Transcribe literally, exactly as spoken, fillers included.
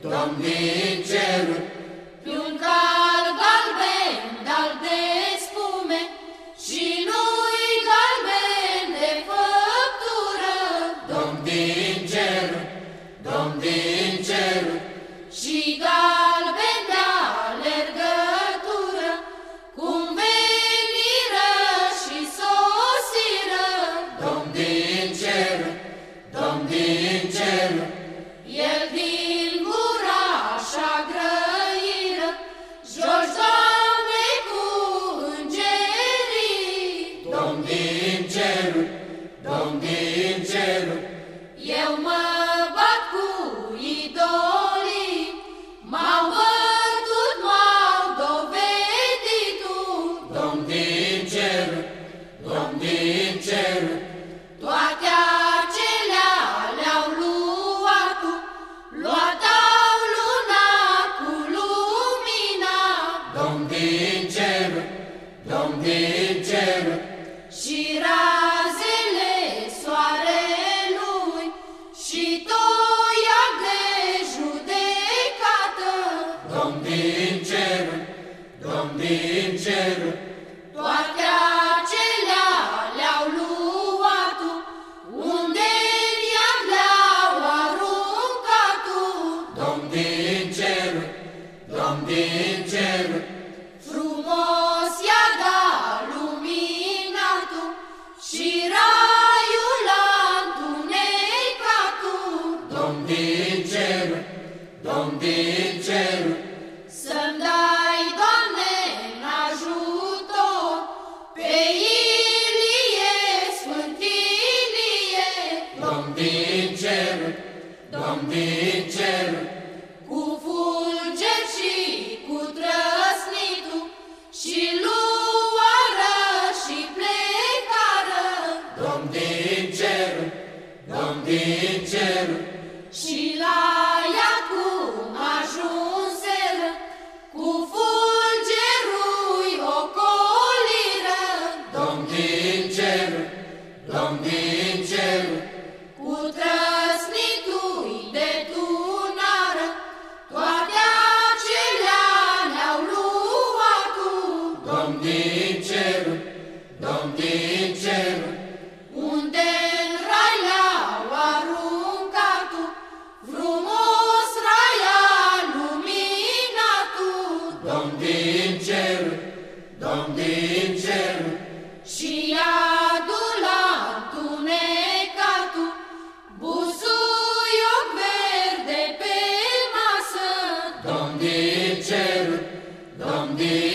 Domn din ceruri, pe un cal galben, dar de spume, și nu-i galben de făptură. Domn din ceruri, Domn din ceruri, Și galben de alergătură, cum veniră și sosiră. Domn din ceruri, Domn din ceruri, El din gura așa grăiră, joci, Doamne, cu îngerii. Domn din ceruri, Domn din ceruri, Eu mă bat cu idolii, m-au bătut, m-au dovedit tu. Domn din ceruri, Domn din ceruri, Toate acelea le-au luat tu, luat-au luna cu lumina. Domn din ceruri, Domn din ceruri, Și razele soarelui și toiag de judecată. Domn din ceruri, Domn din ceruri, Toate acelea le-au luat tu, unde-n iad le-au aruncat tu. Domn din ceruri, Domn din ceruri, Frumos i-a dat lumina tu și raiul l-a întunecat tu. Domn din ceruri, Domn din ceruri, Să-mi dai, Doamne, în ajutor pe Ilie, Sfânt Ilie. Domn din ceruri, Domn din ceruri, Cu fulger și cu trăsnitul și luară și plecară. Domn din ceruri, Domn din ceruri, Și la ea cum ajunseră, cu fulgerul ocoliră. Domn din ceruri, Domn din ceruri, Cu trăsnitul de tunară, toate acelea le-au luat tu. Domn din ceruri, Domn din ceruri, Unde-n rai le-au aruncat tu, frumos rai al luminat tu. Domn din ceruri, Domn din ceruri, Și iadul l-a întunecat tu, busuioc verde pe masă. Domn din ceruri, Domn din